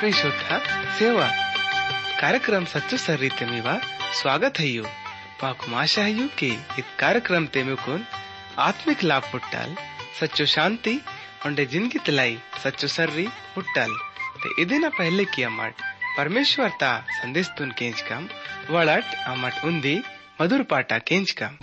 ಪರಿಶುದ್ಧ ಸೇವಾ कार्यक्रम सच्चो सर्रीते मीवा स्वागत है यू माकु आशा है कि इस कार्यक्रम ते मुकुन आत्मिक लाभ पुट्टाल सच्चो शांति उंडे जिंदगी तलाई सच्चो सर्री पुट्टाल ते इदिना पहले की अमट परमेश्वर ता संदेश तुन केंच कम वड़ट अमट उंदी मधुर पाटा केंच कम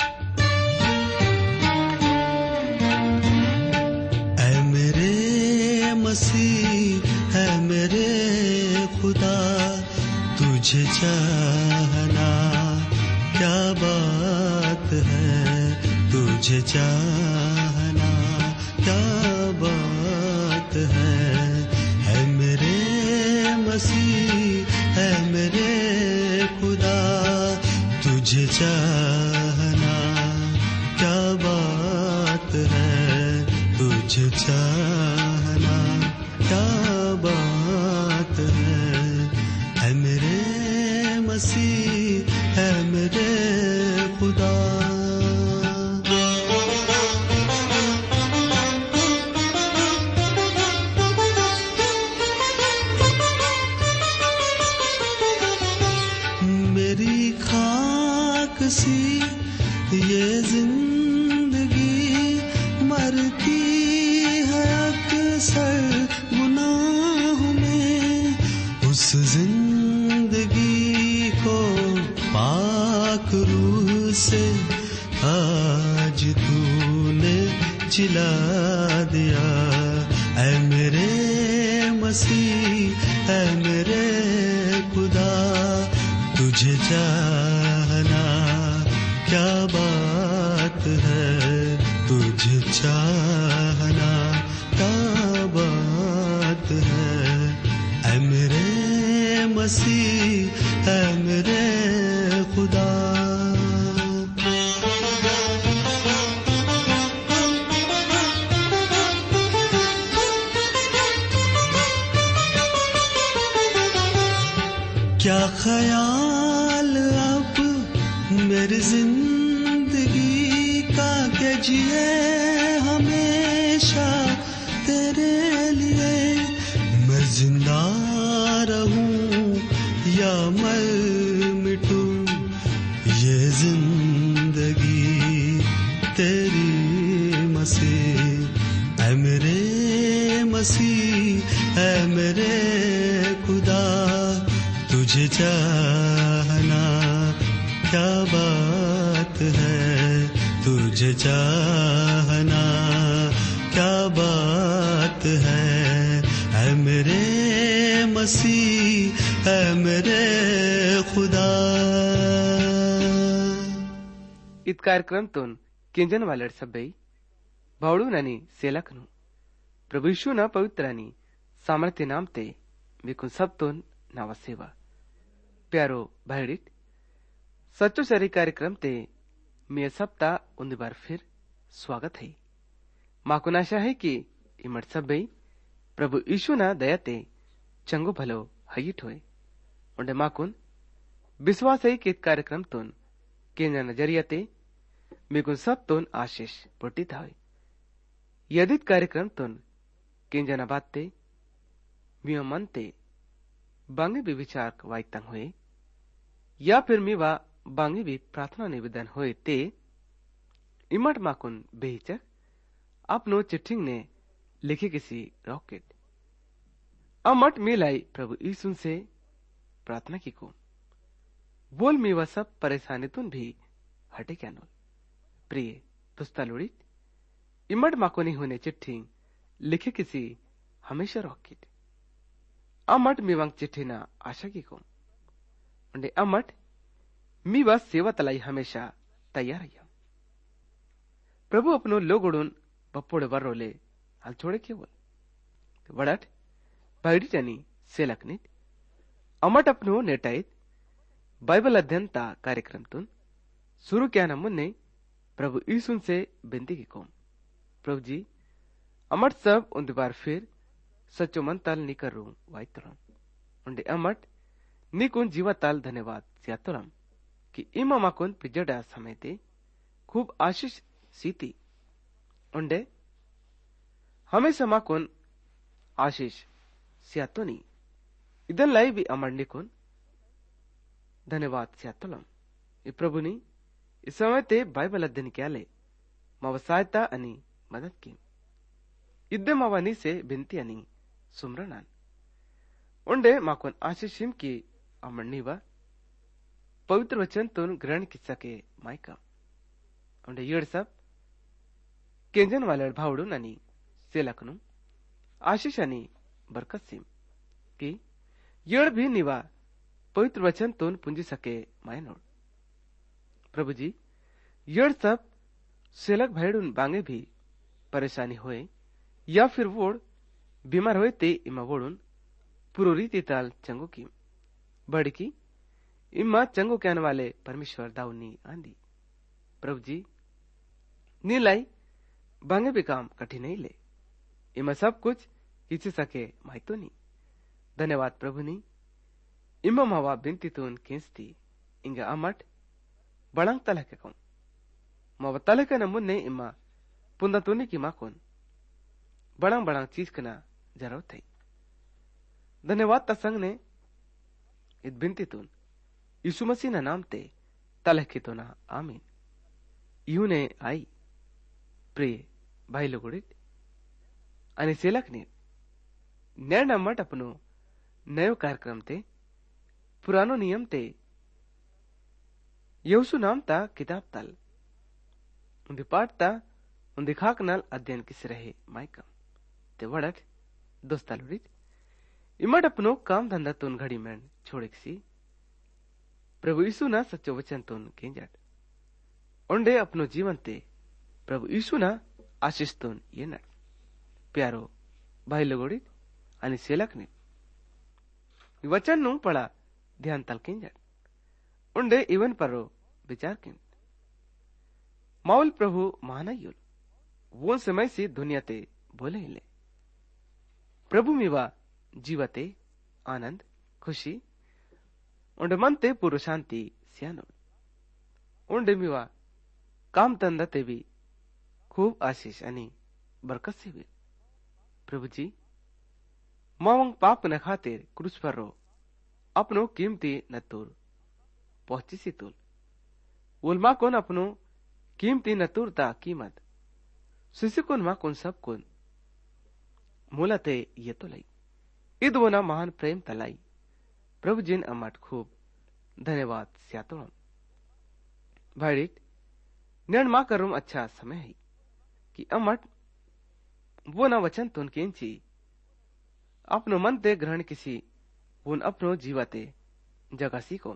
ऐ मेरे मसीह है मेरे खुदा तुझे चाहना क्या बात है, तुझे चाहना क्या बात है मेरे मसीह है मेरे खुदा तुझे चाहना क्या बात है, तुझे चाहना क्या बात है मेरे मसीह है मेरे खुदा। मेरी खाक सी ये जिंदगी मरती है अक्सर गुनाहों में, उस जिंदगी को पाक रूह से आज तूने जिला दिया। ऐ मेरे मसीह ऐ मेरे खुदा तुझे चाहना क्या बात है, तुझे चाहना क्या बात है मेरे मसीह है मेरे खुदा। क्या ख्याल अब मेरी जिंदगी का के जिए हमेशा तेरे लिए, मैं जिंदा रहूं या मर मिटूं ये जिंदगी तेरी मसीह ऐ मेरे मसीह ऐ मेरे खुदा तुझे चाहना क्या बात है, तुझे चाहना क्या बात है मेरे मसीह है मेरे खुदा। इत कार्यक्रम तुन किंजन वालड सब्बई भावड़ू नानी सेलकनु प्रभु यीशु ना पवित्रानी सामर्थ्य नाम ते विकुन सब तुन नावा सेवा प्यारो भाईडिट सच्चो सरी कार्यक्रम ते मैं सप्ताह उन्दी बार फिर स्वागत है। माकुन आशा है कि इमट सब्बई प्रभु यीशु ना दयाते चंगो भलो हयिट होए उंडे माकुन विश्वास है कि कार्यक्रम तुन केंद्र नजरियाते मिकुन सब तुन आशीष पुटित होए। यदि कार्यक्रम तुन केंद्र बाते मियो मनते बांगे भी विचार वाइतंग हुए या फिर मीवा बांगे भी प्रार्थना निवेदन हुए ते इमट माकुन बेहिचक अपनो चिट्ठिंग ने लिखे किसी रॉकेट अमट मिलाई प्रभु यीशु से प्रार्थना की को बोल मीवा सब परेशानी तुन भी हटे क्या नोल प्रिय दोस्ता लोड़ित इमट माकुनी होने चिट्ठिंग लिखे किसी हमेशा रॉकेट अमट मीवांग चिट्ठीना आशा की को उन्हें अमट मीवा सेवा तलाई हमेशा तैयार है। प्रभु अपनो लोगोडून बप्पोड़े वर्रोले हल छोड़े केवल वड़ट भाईडिटनी सेलकनित अमट अपनो नेटाइत बाइबल अध्ययन ता कार्यक्रम तुन शुरू क्या न मुन्ने प्रभु यीशु से बिनती की को प्रभु जी अमट सब उन बार फिर सच्चो मन ताल निकरू वाइतरम उंडे अमट निकुन जीवा ताल धन्यवाद सियातरम कि इमा माकुन पिजड़ा समय ते खूब आशीष सीती उंडे हमेशा माकुन आशीष सियातोनी ಇದನ್ ಲೈ ಬಿ ಅಮಂಡಿಕೋನ್ धन्यवाद स्यातोलम ई प्रभुनी इस समय ते बाइबल अध्ययन क्याले माव सहायता अनि मदद की इद्दे मावानी से बिनती अनि सुमरनान उंडे माकोन आशीषिम की अमणनी व पवित्र वचन तुन ग्रहण की सके मायका उंडे येड सब केंजन वाले भावडून आणि सेलकनु आशीष आणि बरकत सिम की येड भी निवा पवित्र वचन तोन पुंजी सके मायनोड प्रभु जी यड़ सब सेलक भैडुन बांगे भी परेशानी होए या फिर वोड़ बीमार होए ते इमा वोड़ुन पूरो रीति ताल चंगो की बड़ी की इमा चंगो कहने वाले परमेश्वर दाऊनी आंदी प्रभु जी नीलाई बांगे भी काम कठिन नहीं ले इमा सब कुछ किसी सके माहितो नहीं धन्यवाद प्रभु नी इम्मा मावा बिनती तोन केंसती इंगा अमट बड़ंग तलह के कौन मावा तलह के नमुन ने इम्मा पुंदा तोने की माँ कौन बड़ंग बड़ंग चीज कना जरूरत है धन्यवाद तसंग ने इत बिनती तोन यीशु मसीह ना नाम ते तलह की तो ना आमीन यू ने आई प्रिय भाई लोगोड़ित आणि सेलक ने नैन अमट अपनो नयो कार्यक्रम ते पुरानो नियम ते यहोशू नाम ता किताब तल उन्दी पाठ ता उन्दी खाक नाल अध्ययन किस रहे माइकम ते वड़ट दोस्ता लुड़ित इमट अपनो काम धंधा तुन घड़ी में छोड़े सी प्रभु यीशु ना सच्चो वचन तुन केंजट उंडे अपनो जीवन ते प्रभु यीशु ना आशीष तुन ये नट प्यारो भाई लोगोड़ित आणि सेलक ने वचन नु पड़ा ध्यान तल केंजट उंडे इवन परो विचार किन माउल प्रभु महानायुल वो समय से दुनिया ते बोले हिले प्रभु मिवा जीवते आनंद खुशी उंडे मन ते पूर्व शांति सियानो उंडे मिवा काम तंदा ते भी खूब आशीष आणि बरकत से भी प्रभु जी मावंग पाप न खातिर क्रूस पर रो अपनो कीमती नतूर पहुंची सी तुल उलमा कोन अपनो कीमती नतूर ता कीमत सुसी कोन मा कोन सब कोन मूलते ये तो लाई इद वो ना महान प्रेम तलाई प्रभु जिन अमट खूब धन्यवाद स्यातोम भाईट निर्ण मा करूम अच्छा समय है कि अमट वो ना वचन तुन केंची अपनो मन ते ग्रहण किसी उन अपनो जीवते जगा सीको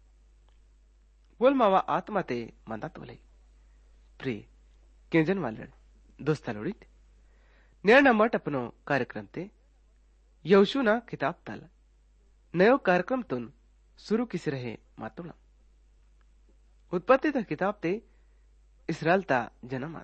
बोल मावा आत्मा ते मंदा तोले प्रिय केंजन वाले दोस्ता लोड़ित निर्णय मट अपनो कार्यक्रम ते यहोशू ना किताब तल नयो कार्यक्रम तुन शुरू किस रहे मातोड़ा उत्पत्ति ता किताब ते इसराइल ता जन्मात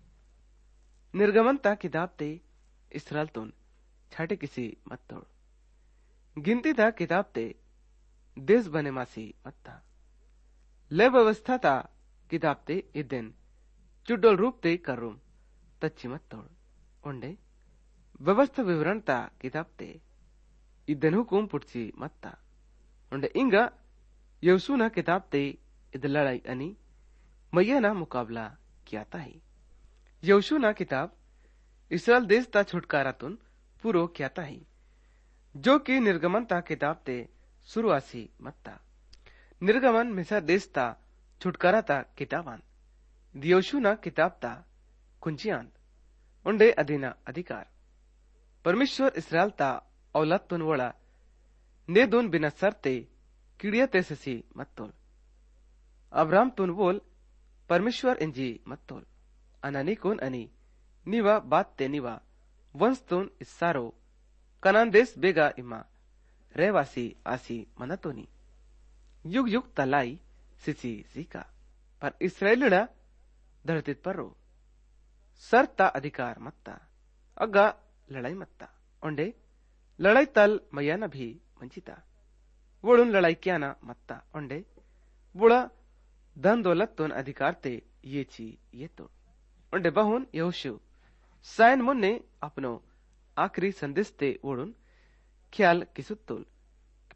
निर्गमन ता किताब ते इसराइल तुन छाटे किसी मत तोड़ गिनती था किताब ते देश बने मासी मत्ता ले व्यवस्था था किताब ते इदन चुडोल रूप ते करूम तच्ची मत तोड़ उंडे व्यवस्था विवरण ता किताब ते इदन हुकुम पुटची मत्ता उंडे इंगा यहोशू ना किताब ते इद लड़ाई अनि मैया ना मुकाबला किया था ही यहोशू ना किताब इसराइल देश ता छुटकारा तुन पूरो किया था ही जो कि निर्गमन ता किताब ते शुरुआसी मत्ता निर्गमन मिस्र देश ता छुटकारा ता किताबान यहोशू ना किताब ता कुंजियान उंडे अधीना अधिकार परमेश्वर इसराइल ता औलाद तुन वड़ा ने दोन बिना सरते किड़िया ते ससी मत्तोल अब्राम तुन बोल परमेश्वर इंजी मत्तोल अनानी कोन अनि निवा बात ते निवा वंश तुन इसारो कनान देश बेगा इमा रहवासी आसी मनतोनी युग युग तलाई सिसी सीका पर इसराइलड़ा धरतीत परो सरता अधिकार मत्ता अग्गा लड़ाई मत्ता ओंडे लड़ाई तल मैयाना भी मंचिता वोड़ुन लड़ाई क्याना मत्ता ओंडे बुड़ा धन दौलत तोन अधिकार ते ये ची ये तो ओंडे बहुन यहोशू सायन मुन्ने अपनो आखरी संदेश ते ओढून ख्याल किसुत्तोल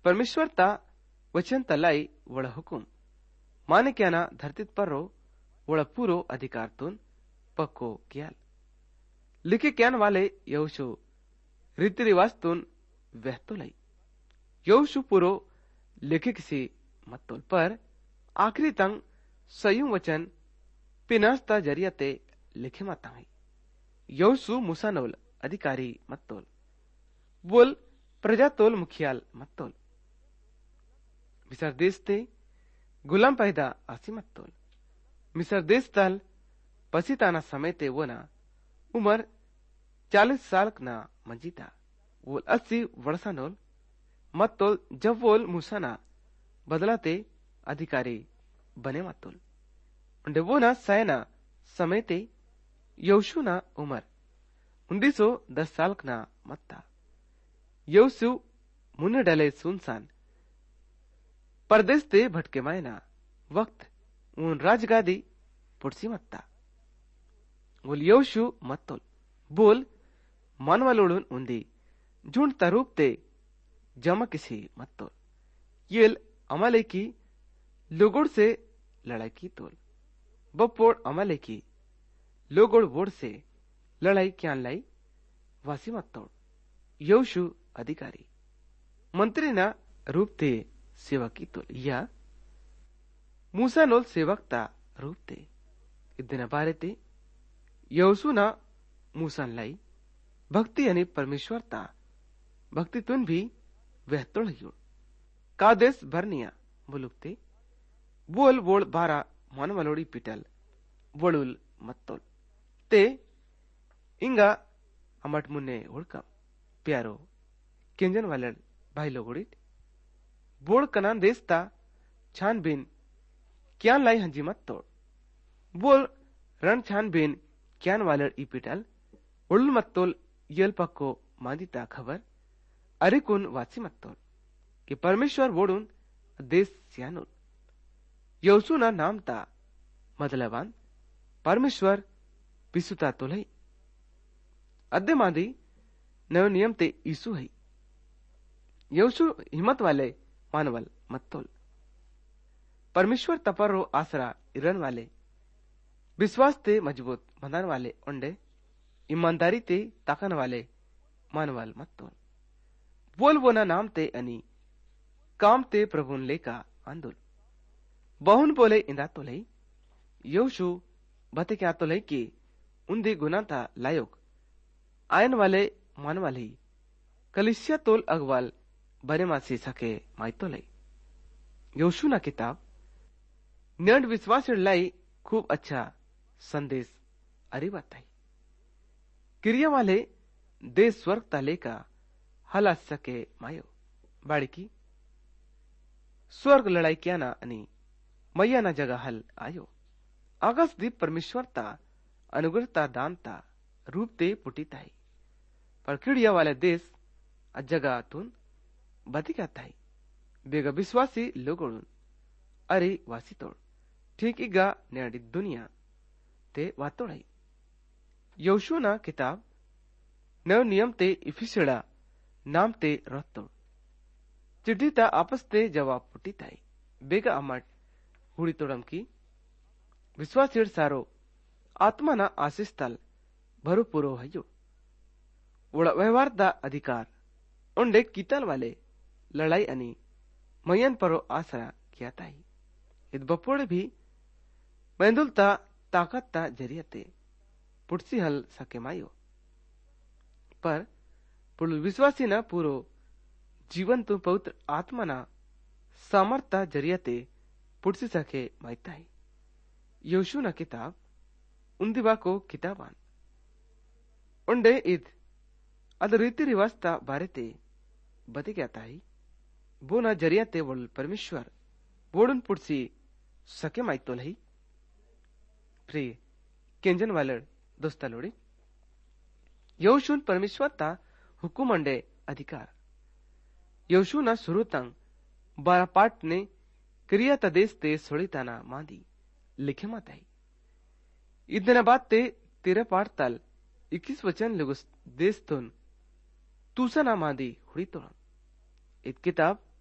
परमेश्वरता वचन तलाई वड़ हुकुम माने क्या ना धरतीत पर रो वड़ पूरो अधिकार तुन पक्को कियाल लिखे क्यान वाले यहोशु रीति रिवाज तुन वहतो लाई यहोशु पूरो लिखे किसी मतोल पर आखिरी तंग संयुक्त वचन पिनास्ता जरियाते लिखे माता है यहोशु मुसानोल अधिकारी मतोल बोल प्रजातोल मुखियाल मतोल मिसर देश ते गुलाम पैदा आसी मतोल मिसर देश तल पसीताना समय ते वो ना उम्र 40 साल ना मंजीता वो 80 वर्षानोल मतोल जब वो मुसाना बदलाते अधिकारी बने मतोल उन्हें वो ना सैना समय ते यहोशु ना उम्र 1910 साल ना मत्ता यहोशु मुन्ने डले सुनसान परदेश ते भटके मायना वक्त उन राजगादी पुड़सी मत्ता बोल यहोशु मत्तोल बोल मानवलोड़ुन उंदी झुंड तरूप ते जमा किसी मत्तोल येल अमले की लोगोड़ से लड़ाई की तोल बपोड़ अमले की लोगोड़ वोड़ से लड़ाई क्या लाई वासी मत्तोड़ यहोशु अधिकारी मंत्री ना रूप ते सेवा की तोल या मूसा नोल सेवकता रूप ते इतने बारे ते यहोशु ना मूसान लाई भक्ति यानी परमेश्वरता भक्ति तुन भी वह तोड़ युड़ कादेश भरनिया बुलुकते बोल बोल बारा मन मलोड़ी पिटल वड़ुल मत्तोल ते इंगा अमट मुन्ने उड़कम प्यारो केंजन वाले भाई लोग उड़ित बोड़ कनान देशता छान बिन क्यान लाई हंजी मत्तोड़ बोल रण छान बिन क्यान वाले इपिटल उड़ुल मत्तोल येल पक्को मादिता खबर अरिकुन वासी मत्तोल कि परमेश्वर बोड़ुन देश सियानुल यहोशु ना नाम ता मदलवान परमेश्वर पिसुता तोलई अद्दे मादी नयो नियम ते ईसु है यहोशु हिम्मत वाले मानवल मत्तोल परमेश्वर तपरो आसरा इरन वाले विश्वास ते मजबूत बंधन वाले उंडे ईमानदारी ते ताकन वाले मानवल मत्तोल बोल वो ना नाम ते अनि काम ते प्रभुन लेका आंदोल बहुन बोले इंदा तो लई यहोशु बते क्या तो लई कि उन्दी गुना था लायोग आयन वाले मान वाले कलिसिया तोल अगवाल बने मासी सके माई तो लई यहोशु ना किताब नंड विश्वास लाई खूब अच्छा संदेश अरी बताई क्रिया वाले देश स्वर्ग ताले का हला सके मायो बाड़ी की स्वर्ग लड़ाई क्या ना अनि मैया ना जगह हल आयो आकाश दीप परमेश्वरता अनुग्रहता दानता रूप ते पुटीताई पर किड़िया वाले देश जगह तुन बती कहता है बेगा विश्वासी लोगों अरे वासी तोड़ ठीक इगा न्याडी दुनिया ते वातोड़ाई यहोशु ना किताब नव नियम ते इफिसड़ा नाम ते रहतोड़ चिट्ठी ता आपस ते जवाब पुटीताई बेगा अमट हुड़ी तोड़म की विश्वास सारो आत्मा ना आशीष तल भरो पुरो हयो उड़ा व्यवहार दा अधिकार उंडे कीतल वाले लड़ाई अनि मयन परो आसरा किया ताई इत बपोड़े भी मैंदुलता ताकतता जरियते पुटसी हल सके मायो पर पुरुष विश्वासी ना पूरो जीवन तो पवित्र आत्मा ना सामर्थता जरियते पुटसी सके मायता है यहोशु ना किताब उन्दिवा को किताबान उंडे id अद रीति रिवाजता बारेते बते क्या ताई वो ना जरियाते वोल परमेश्वर वोडुन पुटसी सके माइतो लही प्रिय केंजन वाले दोस्ता लोड़ी यहोशुन परमेश्वर ता हुकुम अंडे अधिकार यहोशु ना शुरू तंग 12 पाठ ने क्रिया तदेश ते सोड़ीताना मादी लिखे माताई इतने बाद ते 13 पाठ तल 21 वचन लुगुस देश तुन तूसा ना मादी हुड़ी तोड़म इत किताब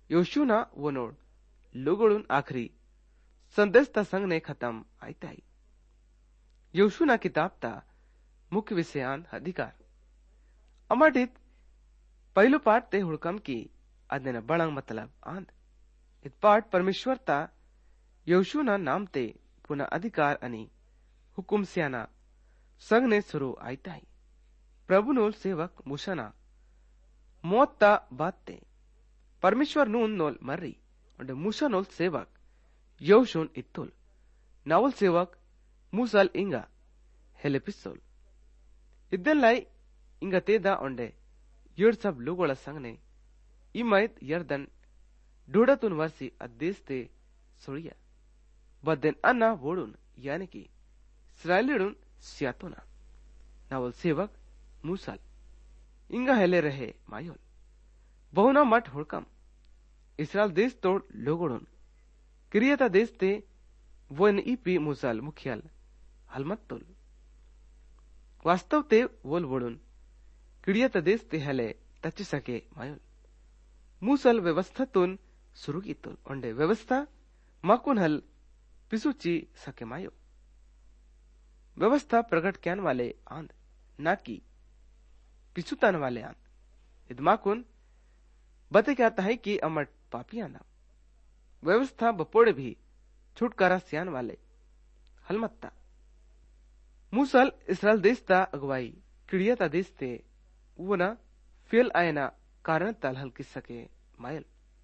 योशुना वो नोड लोगोडून आखरी संदेश ता संग ने खत्म आयताई। योशुना किताब ता मुख्य विषयान अधिकार अमाटित पहलो पाठ ते हुड़कम की अदन बड़ंग मतलब आंद। इत पाठ परमेश्वर ता योशुना नाम ते पुनः अधिकार अनि हुकुम स्याना संग ने शुरू आयताई। प्रभु नोल सेवक मूसना मौत ता बात ते परमेश्वर नून नोल मर्री और मूसा नोल सेवक योशुन इत्तुल नावल सेवक मूसल इंगा हेलेपिसोल इद्दन लाई इंगा तेदा ओंडे येड सब लोगोला संगने इमायत यर्दन डोडातून वर्षी अद्देश ते सोड़िया बदन अन्ना वोडून यानी कि इस्राएलिडून सियातोना नावल सेवक मूसल इंगा हेले रहे मायोल बहुना मठ हुड़कम इसराइल देश तोड़ लोगोडून क्रियता देश ते वन ईपी मूसल मुखियल हलमत्तुल वास्तव ते वोल वोडून क्रियता देश ते हेले तच सके मायोल मूसल व्यवस्थातून सुरू कीतुल ओंडे व्यवस्था माकुन हल पिसुची सके मायो व्यवस्था प्रकट क्यान वाले आंद ना कि पिसुतान वाले आंद इदमाकुन बते क्या है कि अमट पापी आंदा व्यवस्था बपोड़े भी छुटकारा सियान वाले हलमत्ता मूसल इसराइल देश ता अगवाई क्रियता देश ते वना फेल आयना कारण ताल हल किस सके मायल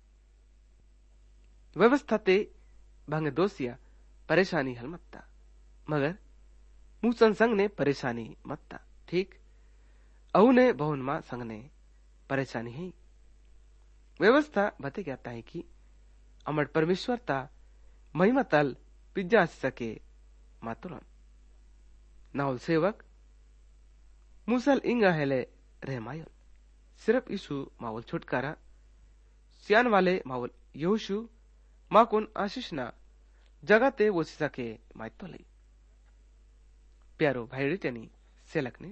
व्यवस्था ते भंग दोसिया परेशानी हलमत्ता मगर मूसन संग ने परेशानी मत्ता ठीक अहुने बहुन मां संग ने परेशानी है। व्यवस्था बते कहता है कि अमर परमेश्वर ता महिमा तल पिज्जा सके मातुरन नावल सेवक मूसल इंगा हेले रह मायल सिर्फ यीशु मावल छुटकारा सियान वाले मावल यहोशु माकुन आशीष ना जगते वो सके मायतो ले प्यारो भाईड़ी तेनी सेलकने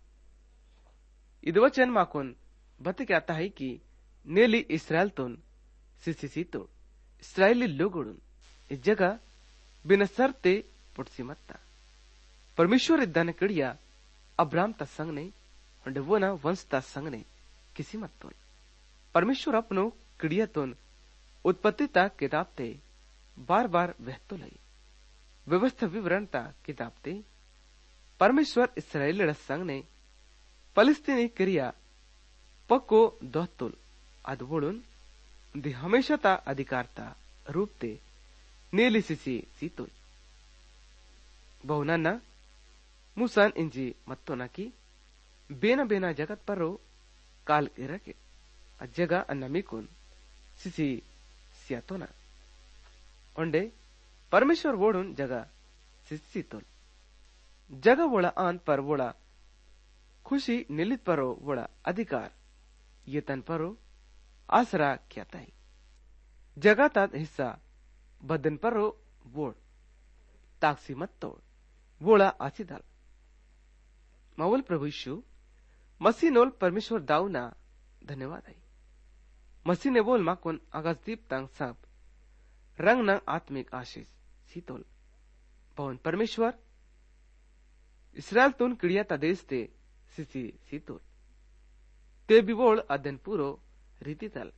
इदवचन माकुन बते कहता है कि नेली इसराइल तुन सिसी तो इसराइली लोगोडून इस जगह बिना सरते पुटसी मत्ता परमेश्वर इद्दाने कड़िया अब्राम ता संग ने और वो ना वंश ता संग ने किसी मत तुन परमेश्वर अपनो कड़िया तुन उत्पत्ति ता किताब ते बार बार वहतो लई व्यवस्था विवरण ता किताब ते परमेश्वर इसराइल संग ने फलस्तीनी क्रिया पक्को दोहतुल अदवोडून दी हमेशा ता अधिकारता रूप ते नेली सिसी सीतुल बहुना ना मूसन इंजी मत्तोना की बेना बेना जगत परो काल इरके जगह अन्नमिकुन सिसी सियातोना ओंडे परमेश्वर वोडून जगह सिसीतुल जगह वोड़ा आंत पर वोड़ा खुशी निलित परो वोड़ा अधिकार ये तन परो आसरा क्या जगह तात हिस्सा बदन परो वोड़ ताकसी मत तोड़ वोड़ा आसीदाल मावल प्रभु यीशु मसीह नोल परमेश्वर दाऊना धन्यवाद आई मसीह ने बोल माकुन आकाशदीप तंग सब रंग नंग आत्मिक आशीष सीतोल पवन परमेश्वर इसराइल तुन क्रिया तदेश ते सिसी सीतोल ते बिवोल अदन पूरो रीति तल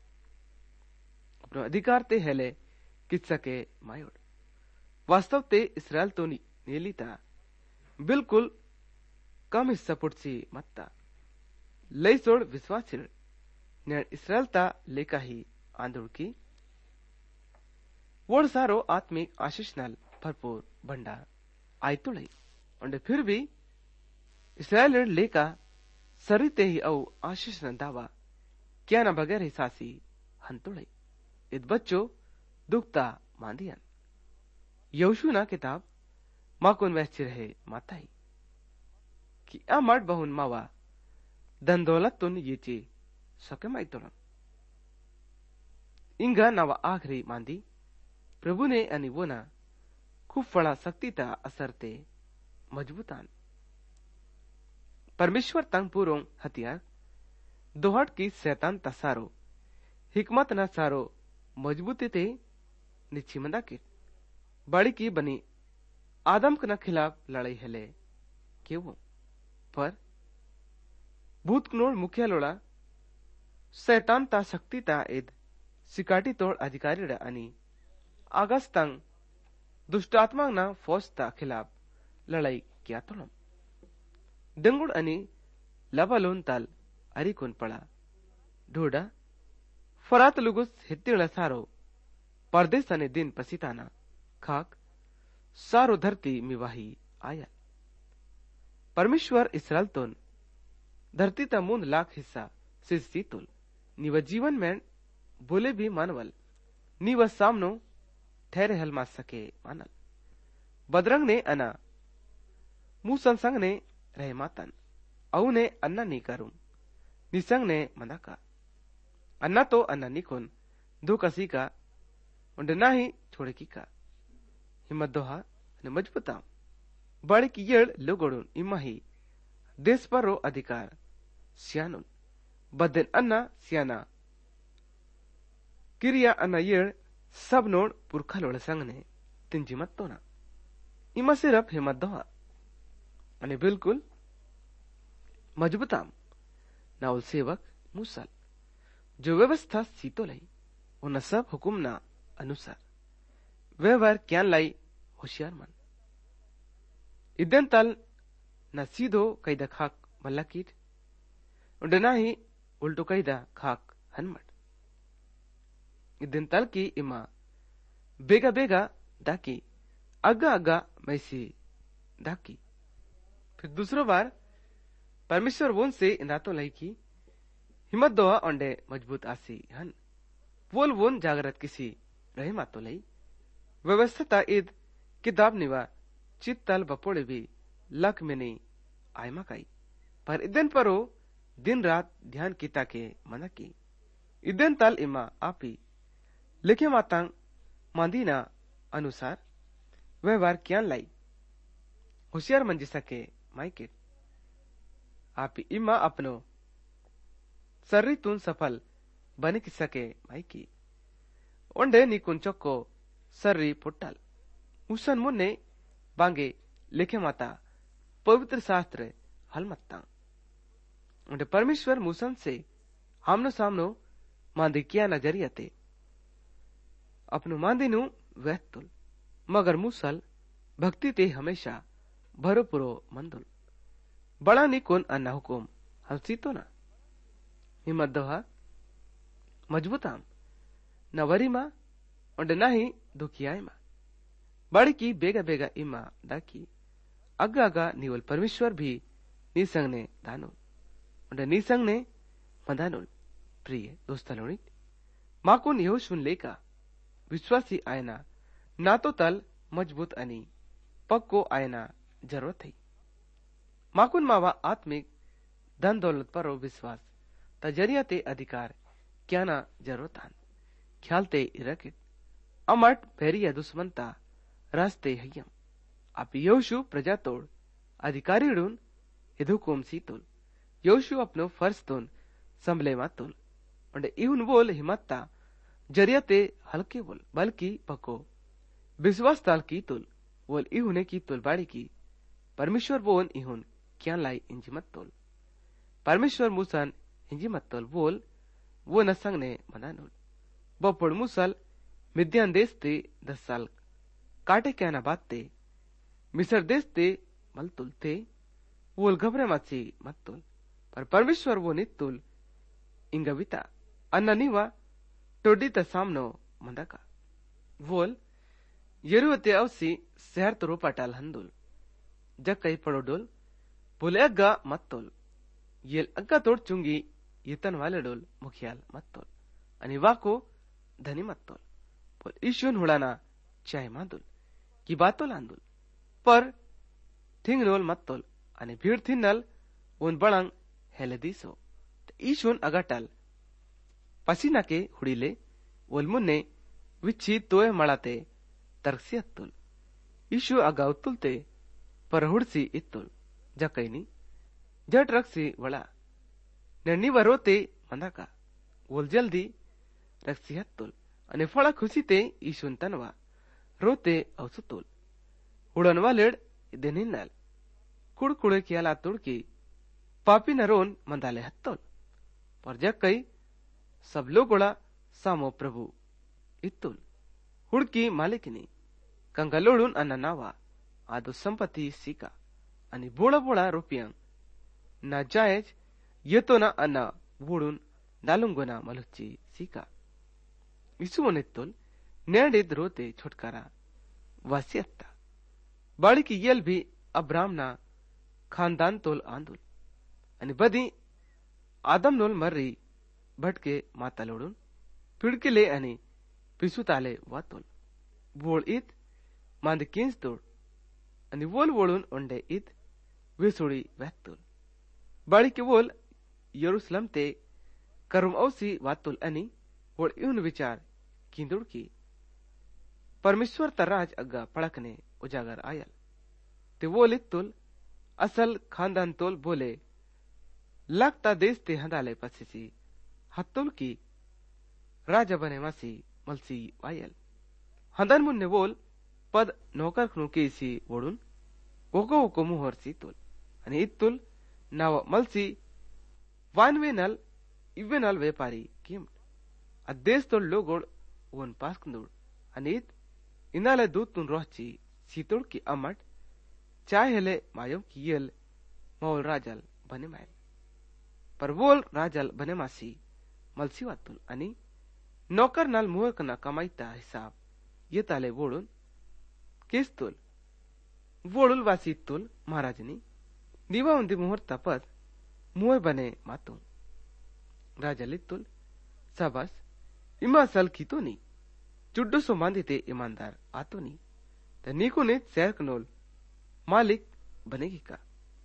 अपनो अधिकार ते हेले किस्सा के मायोड वास्तव ते इसराइल तो नीलिता बिल्कुल कम हिस्सा पुटसी मत्ता लई सोड़ विश्वास ने इसराइल ता लेका ही आंदोड़ की वोड़ सारो आत्मिक आशीष नाल भरपूर भंडार आई तो लई और फिर भी इसराइल लेका सरिते ही औ आशीष न दावा क्या न बगैर हिसासी हंतुड़े इत बच्चों दुखता मांदियन यहोशू ना किताब माकुन वैश्य रहे माताई कि अमट बहुन मावा धन दौलत तुन ये ची सके माई तुरन इंगा नवा आखरी मांदी प्रभु ने अनि वो ना खूब फड़ा शक्ति ता असरते मजबूतान परमेश्वर तंग पूरों हथियार दोहट की शैतान तसारो हिकमत ना सारो मजबूती ते निचिमंदा के बड़ी की बनी आदम के खिलाफ लड़ाई हेले केवो पर भूत कनोड़ मुखिया लोड़ा शैतान ता शक्ति ता एद सिकाटी तोड़ अधिकारी आणि आगस्तंग दुष्टात्मा ना फौज ता खिलाफ लड़ाई किया तोड़म दंगुड़ आणि लबालोन ताल अरिकोन पड़ा ढोडा फरात लुगुस हित्तिड़ा सारो परदेश अने दिन पसीताना खाक सारो धरती मिवाही आया परमेश्वर इसराइल तोन धरती ता मूंद लाख हिस्सा सिस्ती तुल नीव जीवन में बोले भी मानवल नीव सामनो ठहरे हल मा सके मानल बदरंग ने अना मुंह संसंग ने रहे मातन अऊ ने अन्ना नी करूं निसंग ने मना का अन्ना तो अन्ना निकुन दो कसी का उंड ना ही छोड़े की का हिम्मत दोहा ने मजबूता बड़े की येड़ लोगोड़ुन इमा ही देश पर रो अधिकार सियानुन बदन अन्ना सियाना किरिया अन्ना येड़ सब नोड़ पुरखा लोड़ संग ने तिंजी मत तो ना इमा सिर्फ हिम्मत दोहा अने बिल्कुल मजबूताम नाउल सेवक मूसल जो व्यवस्था सीतो लाई उन सब हुकुम ना अनुसार व्यवहार क्या लाई होशियार मन इदन तल न सीधो कैदा खाक मल्लाकीट उंड ना ही उल्टो कैदा खाक हनमट इदन तल की इमा बेगा बेगा दाकी अग्गा अग्गा मैसी दाकी फिर दूसरो बार परमेश्वर वोन से नातो लाई की हिम्मत दोहा ओंडे मजबूत आसी हन वोल वोन जागरत किसी रहे मातो लाई व्यवस्था ईद किताब निवा चित्तल बपोड़े भी लक में नहीं आयमा काई पर इदन परो दिन रात ध्यान किता के मना की इदन तल इमा आपी लिखे मातांग मांदीना अनुसार व्यवहार क्या लाई होशियार मंजी सके माइकेट आपी इमा अपनो सर्री तुन सफल बने कि सके माइकी ओंडे निकुन चक्को सर्री पुट्टल उसन मुन्ने बांगे लिखे माता पवित्र शास्त्र हलमत्ता उन्हें परमेश्वर मूसन से आमनो सामनो मांदी किया नजरिया ते अपनो मांदी नु वहतुल मगर मूसल भक्ति ते हमेशा भरो पुरो मंदुल बड़ा निकुन अन्ना हुकुम हंसी तो ना हिम्मत दोहा मजबूताम न वरीमा उन्हें ना ही दुखियायमा बड़ी की बेगा बेगा इमा दाकी अग्गा अग्गा निवल परमेश्वर भी निसंग ने दानुल उन्हें निसंग ने मदानुल प्रिय दोस्तलोनी माकुन यहोशुन लेका विश्वासी आयना ना तो तल मजबूत अनी पक्को आयना जरूरत है माकुन मावा आत्मिक धन दौलत परो विश्वास तजरिया ते अधिकार क्या ना जरूरत हन ख्याल ते इरकित अमट भेरिया दुश्मनता रास्ते हयम आप योशु प्रजा तोड़ अधिकारी डून हिदुकुम सीतुल योशु अपनो फर्ज तुन संभले मातुल उन्हें इहुन बोल हिम्मता जरिया ते हल्के बोल बल्कि पको विश्वास ताल की तुल बोल इहुने की तुल बाड़ी की परमेश्वर बोन इहुन क्या लाई इंजी मत तोल परमेश्वर मूसन इंजी मत तोल बोल वो नसंग ने मनानुल बपोड़ मूसल मिद्यान देश ते 10 साल काटे क्या ना बात ते मिस्र देश ते मलतुल ते वोल घबरे माची मत्तुल पर परमेश्वर वो नित्तुल इंगविता अन्ना नीवा टोडी ता सामनो मंदाका वोल यरुवते अवसी शहर तो रोपाटाल हंदुल जक्कई पड़ोडोल बोले अग्गा मत्तुल येल अग्गा तोड़ चुंगी येतन वाले डोल मुखियाल मत्तुल अनि वाको धनी मत्तुल बोल ईशुन हुड़ाना चाहे मांदुल की बातों लांदुल पर थिंगनोल मत्तोल अने भीड़ थिन्नल उन बड़ंग हेले दीसो ईशुन अगटल पसीना के हुड़ीले ओल मुन्ने विच्छी तोए मड़ाते तरक्सी अत्तुल ईशु अगा उत्तुलते पर हुड़सी इत्तुल जकैनी जट रक्सी वड़ा नन्नी वरोते मंदाका ओल जल्दी रक्षी हत्तोल आणि फळा खुशी ते ईशून तनवा रोते औसतोल उडनवा लेड देनिन्नाल कुड़कुड़े कियाला तुड़की पापी नरोन मंदाले हत्तोल पर जग कई सब लोगोड़ा सामो प्रभु इत्तुल हुड़की मालिकिनी कंगलोडून अन्न नावा आदो संपत्ती सिका आणि बोळा बोळा रुपयांग ना जायज येतो ना अन्न वोडून दालुंगोना मलुच्ची सिका इसुवनित्तुल नेडिद रोते छुटकारा वासियत्ता बाड़ी की येल भी अब्राम ना खानदान तोल आंदुल आणि बदी आदम नोल मर्री भटके माता लोडून पिडकिले आणि पिसुताले वातोल वोळ इत मांद किंस तोड आणि वोल वोळून ओंडे इत वेसोडी वॅतोल बाड़ी के वोल यरूशलेम ते करुम औसी वातोल आणि वोळ इवन विचार किंदुड़ की परमेश्वर तराज अग्गा पड़कने उजागर आयल ते वोल इत्तुल असल खानदान तोल बोले लगता देश ते हंदाले पसीसी हत्तुल की राजा बने मासी मलसी आयल हंदन मुन्ने वोल पद नौकर खनु केसी वोडून ओको ओको मुहर सीतुल आणि इत्तुल नाव मलसी वानवेनल इवेनल व्यापारी किम अदेश तोल लोगोड वन पास कंदुड आणि इत इनाले दूतुन रोहची सीतुल की अमट चाहेले मायों की येल मौल राजल बने मायल पर वोल राजल बने मासी मलसी वातुल आणि नौकर नाल मुहकना कमाईता हिसाब ये ताले वोडून केस्तुल वोडुल वासीतुल महाराजनी दीवा उंदी मुहूर्ता पद मुह बने मातू राजलितुल सबस इमा सल कीतो नी चुड्डो सो मांदिते ईमानदार आतो नी त नीको ने सैरकनोल मालिक बनेगी का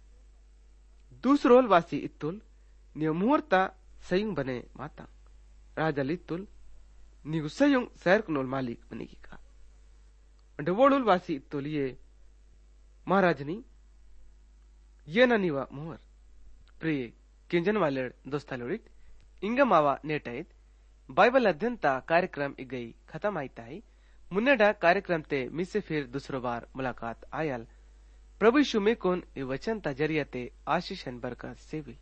दूसरोल वासी इत्तुल नियो मुहूर्ता सयुंग बने माता राजलितुल निगु सयुंग सैरकनोल मालिक बनेगी का डवोडुल वासी इत्तुल ये महाराजनी ये ननीवा मुहर प्रिय किंजन वाले दोस्तालोडित इंग मावा नेटायत बाइबल अध्ययनता कार्यक्रम इगई खत्म आईता है मुन्नेडा कार्यक्रम ते मिसे फिर दूसरो बार मुलाकात आयल प्रभु यीशु में कोन ए वचन ता जरिया ते आशीष एन बरकत सेवी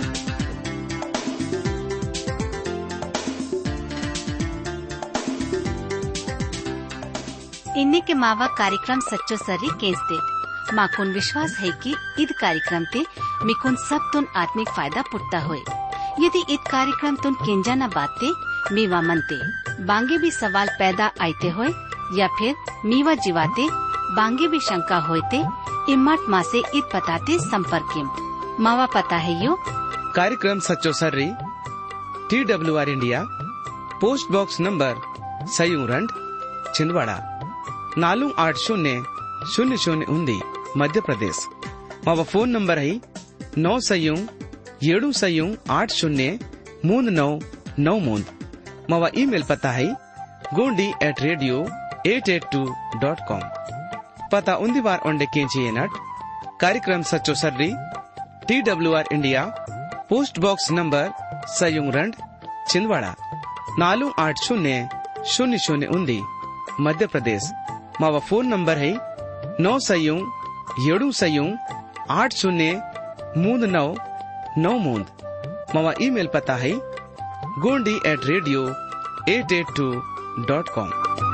इन्ने के मावा कार्यक्रम सच्चो सर्री केस दे माकुन विश्वास है कि ईद कार्यक्रम ते मिकुन सब तुन आत्मिक फायदा पुटता होए यदि ईद कार्यक्रम तुन केंजा न बाते मीवा मनते बांगे भी सवाल पैदा आते होए या फिर मीवा जीवाते बांगे भी शंका होते इम्मत माँ से ईद पताते संपर्क मावा पता है यो कार्यक्रम सच्चो सर्री TWR India post box number सयूरंड छिंदवाड़ा 480000 मध्य प्रदेश मावा फोन नंबर है 9 मावा ईमेल पता है gondi@radio882.com पता उन्दी बार ओंडे केंची नट कार्यक्रम सच्चो सर्री TWR India post box number सयूरंड छिंदवाड़ा 480000 मध्य प्रदेश मावा फोन नंबर है 9 मावा ईमेल पता है gondi@radio882.com